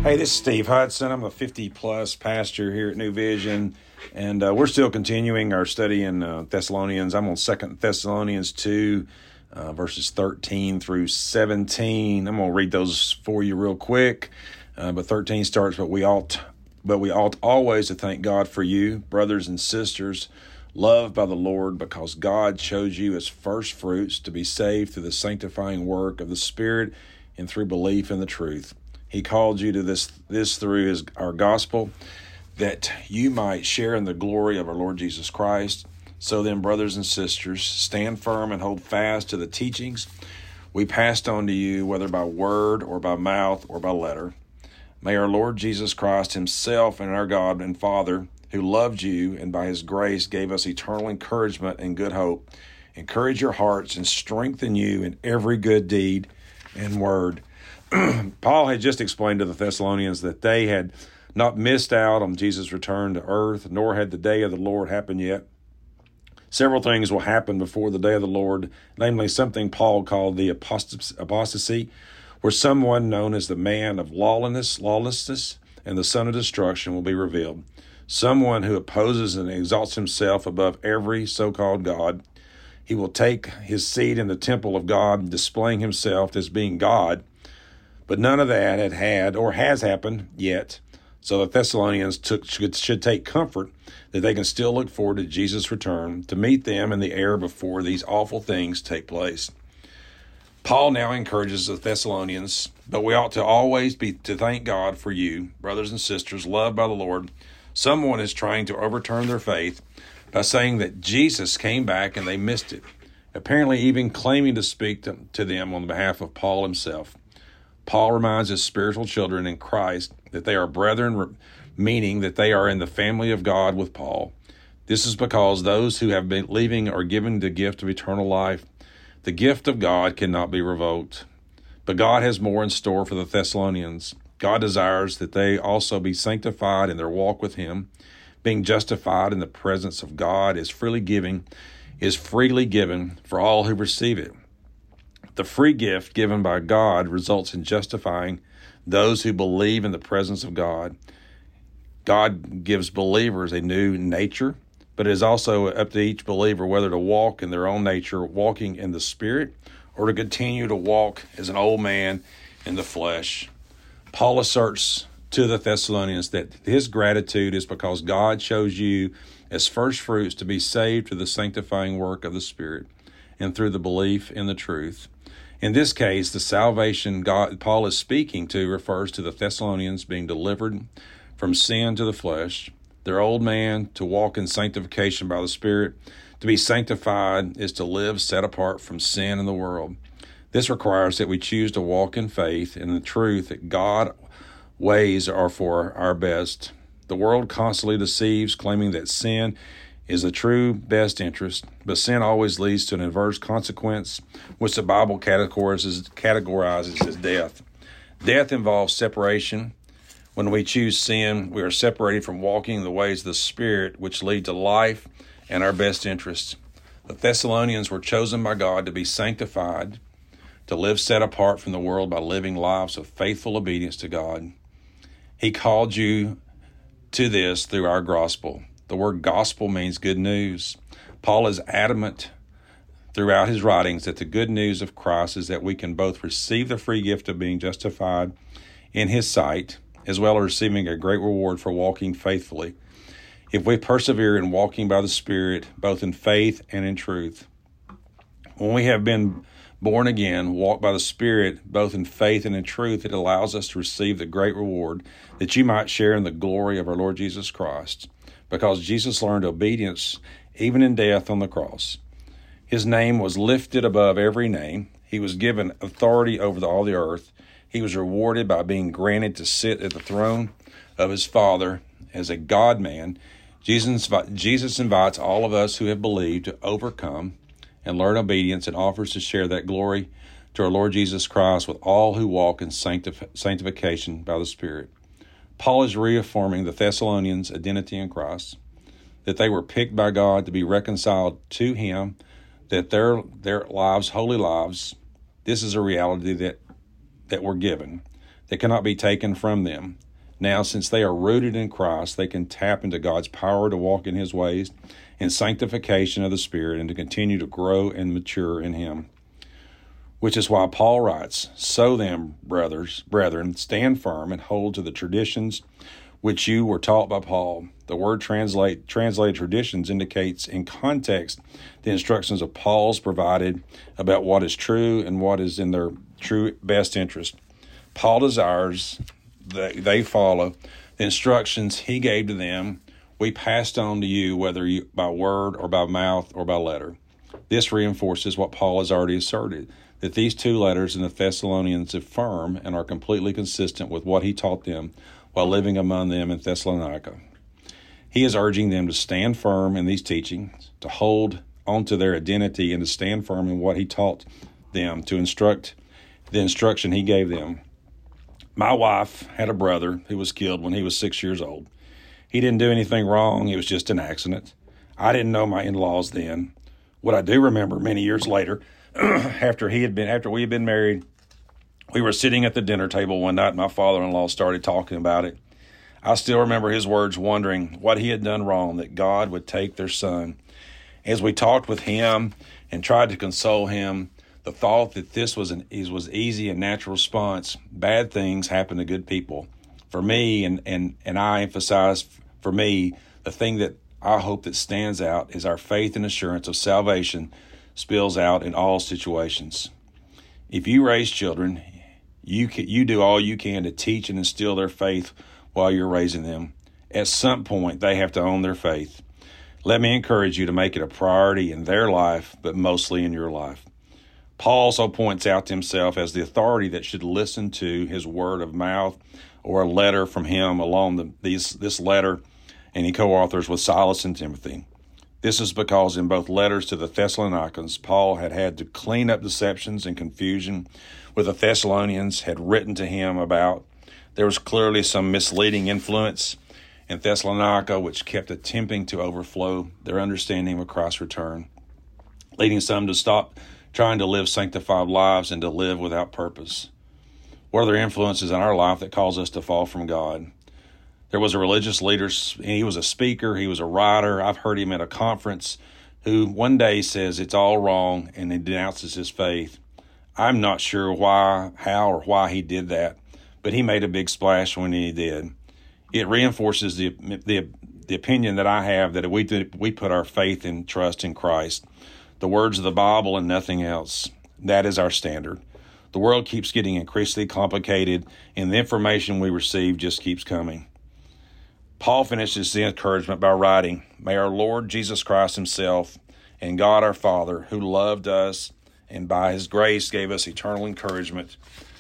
Hey, this is Steve Hudson. I'm a 50-plus pastor here at New Vision, and we're still continuing our study in Thessalonians. I'm on 2 Thessalonians 2, verses 13 through 17. I'm going to read those for you real quick. But 13 starts, but we ought always to thank God for you, brothers and sisters, loved by the Lord, because God chose you as first fruits to be saved through the sanctifying work of the Spirit and through belief in the truth. He called you to this through our gospel, that you might share in the glory of our Lord Jesus Christ. So then, brothers and sisters, stand firm and hold fast to the teachings we passed on to you, whether by word or by mouth or by letter. May our Lord Jesus Christ himself and our God and Father, who loved you and by his grace gave us eternal encouragement and good hope, encourage your hearts and strengthen you in every good deed and word. Paul had just explained to the Thessalonians that they had not missed out on Jesus' return to earth, nor had the day of the Lord happened yet. Several things will happen before the day of the Lord, namely something Paul called the apostasy, where someone known as the man of lawlessness and the son of destruction will be revealed. Someone who opposes and exalts himself above every so-called God. He will take his seat in the temple of God, displaying himself as being God. But none of that had or has happened yet. So the Thessalonians should take comfort that they can still look forward to Jesus' return to meet them in the air before these awful things take place. Paul now encourages the Thessalonians, but we ought to always be to thank God for you, brothers and sisters, loved by the Lord. Someone is trying to overturn their faith by saying that Jesus came back and they missed it, apparently even claiming to speak to them on behalf of Paul himself. Paul reminds his spiritual children in Christ that they are brethren, meaning that they are in the family of God with Paul. This is because those who have been believing are given the gift of eternal life. The gift of God cannot be revoked. But God has more in store for the Thessalonians. God desires that they also be sanctified in their walk with him. Being justified in the presence of God is freely given for all who receive it. The free gift given by God results in justifying those who believe in the presence of God. God gives believers a new nature, but it is also up to each believer whether to walk in their own nature, walking in the Spirit, or to continue to walk as an old man in the flesh. Paul asserts to the Thessalonians that his gratitude is because God chose you as first fruits to be saved through the sanctifying work of the Spirit and through the belief in the truth. In this case, the salvation Paul is speaking to refers to the Thessalonians being delivered from sin to the flesh, their old man to walk in sanctification by the Spirit. To be sanctified is to live set apart from sin in the world. This requires that we choose to walk in faith and the truth that God's ways are for our best. The world constantly deceives, claiming that sin is the true best interest, but sin always leads to an adverse consequence, which the Bible categorizes as death. Death involves separation. When we choose sin, we are separated from walking the ways of the Spirit, which lead to life and our best interests. The Thessalonians were chosen by God to be sanctified, to live set apart from the world by living lives of faithful obedience to God. He called you to this through our gospel. The word gospel means good news. Paul is adamant throughout his writings that the good news of Christ is that we can both receive the free gift of being justified in his sight, as well as receiving a great reward for walking faithfully, if we persevere in walking by the Spirit, both in faith and in truth. When we have been born again, walk by the Spirit, both in faith and in truth, it allows us to receive the great reward that you might share in the glory of our Lord Jesus Christ, because Jesus learned obedience even in death on the cross. His name was lifted above every name. He was given authority over all the earth. He was rewarded by being granted to sit at the throne of his Father as a God-man. Jesus invites all of us who have believed to overcome and learn obedience and offers to share that glory to our Lord Jesus Christ with all who walk in sanctification by the Spirit. Paul is reaffirming the Thessalonians' identity in Christ, that they were picked by God to be reconciled to him, that their lives, holy lives, this is a reality that we're given. that cannot be taken from them. Now, since they are rooted in Christ, they can tap into God's power to walk in his ways in sanctification of the Spirit and to continue to grow and mature in him. Which is why Paul writes, "So then, brethren, stand firm and hold to the traditions which you were taught by Paul." The word translated traditions indicates in context the instructions of Paul's provided about what is true and what is in their true best interest. Paul desires that they follow the instructions he gave to them. We passed on to you, whether by word or by mouth or by letter. This reinforces what Paul has already asserted, that these two letters in the Thessalonians affirm and are completely consistent with what he taught them while living among them in Thessalonica. He is urging them to stand firm in these teachings, to hold onto their identity, and to stand firm in what he taught them, to instruct the instruction he gave them. My wife had a brother who was killed when he was 6 years old. He didn't do anything wrong. It was just an accident. I didn't know my in-laws then. What I do remember many years later, after we had been married, we were sitting at the dinner table one night. My father-in-law started talking about it. I still remember his words, wondering what he had done wrong, that God would take their son. As we talked with him and tried to console him, the thought that this was easy and natural response. Bad things happen to good people. For me, and I emphasize, for me, the thing that I hope that stands out is our faith and assurance of salvation spills out in all situations. If you raise children, you do all you can to teach and instill their faith while you're raising them. At some point, they have to own their faith. Let me encourage you to make it a priority in their life, but mostly in your life. Paul also points out to himself as the authority that should listen to his word of mouth or a letter from him along this letter, and he co-authors with Silas and Timothy. This is because in both letters to the Thessalonians, Paul had to clean up deceptions and confusion with the Thessalonians had written to him about. There was clearly some misleading influence in Thessalonica, which kept attempting to overflow their understanding of Christ's return, leading some to stop trying to live sanctified lives and to live without purpose. What are there influences in our life that cause us to fall from God? There was a religious leader, he was a speaker, he was a writer. I've heard him at a conference, who one day says it's all wrong and he denounces his faith. I'm not sure how or why he did that, but he made a big splash when he did. It reinforces the opinion that I have that we put our faith and trust in Christ, the words of the Bible and nothing else. That is our standard. The world keeps getting increasingly complicated, and the information we receive just keeps coming. Paul finishes the encouragement by writing, "May our Lord Jesus Christ himself and God our Father, who loved us and by his grace gave us eternal encouragement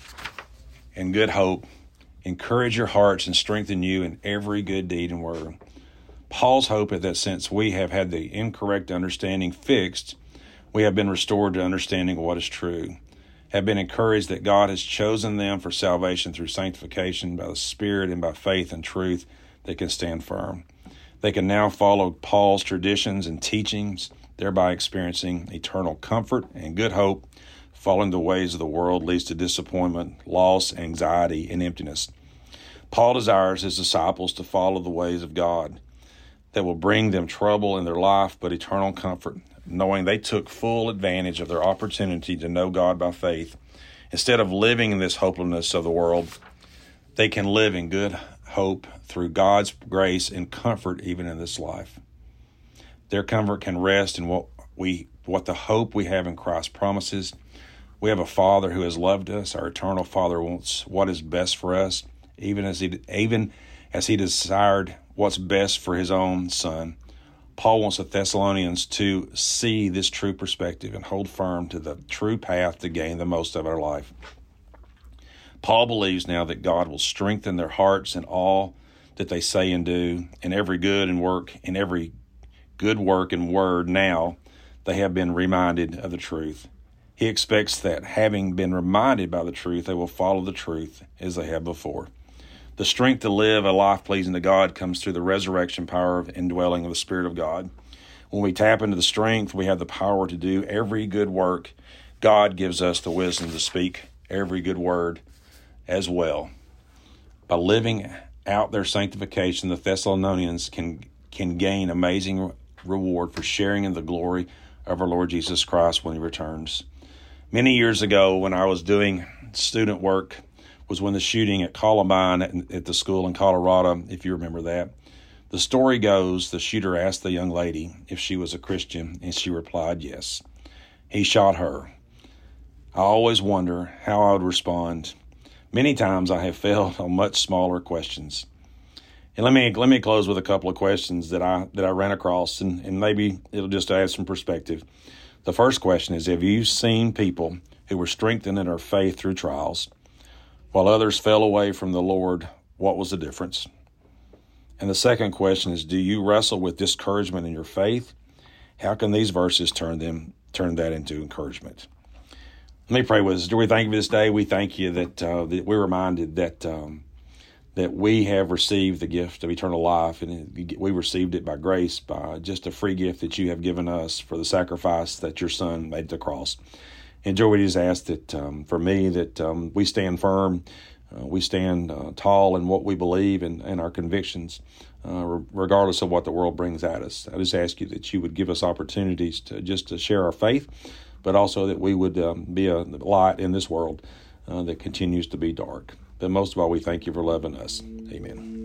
and good hope, encourage your hearts and strengthen you in every good deed and word." Paul's hope is that since we have had the incorrect understanding fixed, we have been restored to understanding what is true, have been encouraged that God has chosen them for salvation through sanctification by the Spirit and by faith and truth. They can stand firm. They can now follow Paul's traditions and teachings, thereby experiencing eternal comfort and good hope. Following the ways of the world leads to disappointment, loss, anxiety, and emptiness. Paul desires his disciples to follow the ways of God that will bring them trouble in their life, but eternal comfort, knowing they took full advantage of their opportunity to know God by faith. Instead of living in this hopelessness of the world, they can live in good hope through God's grace and comfort even in this life. Their comfort can rest in what the hope we have in Christ promises. We have a Father who has loved us. Our eternal Father wants what is best for us, even as he desired what's best for his own Son. Paul wants the Thessalonians to see this true perspective and hold firm to the true path to gain the most of our life. Paul believes now that God will strengthen their hearts in all that they say and do, in every good work and word. Now they have been reminded of the truth. He expects that, having been reminded by the truth, they will follow the truth as they have before. The strength to live a life pleasing to God comes through the resurrection power of indwelling of the Spirit of God. When we tap into the strength, we have the power to do every good work. God gives us the wisdom to speak every good word as well. By living out their sanctification, the Thessalonians can gain amazing reward for sharing in the glory of our Lord Jesus Christ when he returns. Many years ago, when I was doing student work, was when the shooting at Columbine at the school in Colorado, if you remember that. The story goes, the shooter asked the young lady if she was a Christian, and she replied yes. He shot her. I always wonder how I would respond. Many times I have failed on much smaller questions. And let me close with a couple of questions that I ran across, and maybe it'll just add some perspective. The first question is, have you seen people who were strengthened in their faith through trials, while others fell away from the Lord? What was the difference? And the second question is, do you wrestle with discouragement in your faith? How can these verses turn that into encouragement? Let me pray with us. Do we thank you for this day? We thank you that we're reminded that we have received the gift of eternal life, and we received it by grace, by just a free gift that you have given us for the sacrifice that your Son made at the cross. And Joe, we just ask that for me that we stand firm, we stand tall in what we believe and our convictions, regardless of what the world brings at us. I just ask you that you would give us opportunities to share our faith, but also that we would be a light in this world that continues to be dark. But most of all, we thank you for loving us. Amen.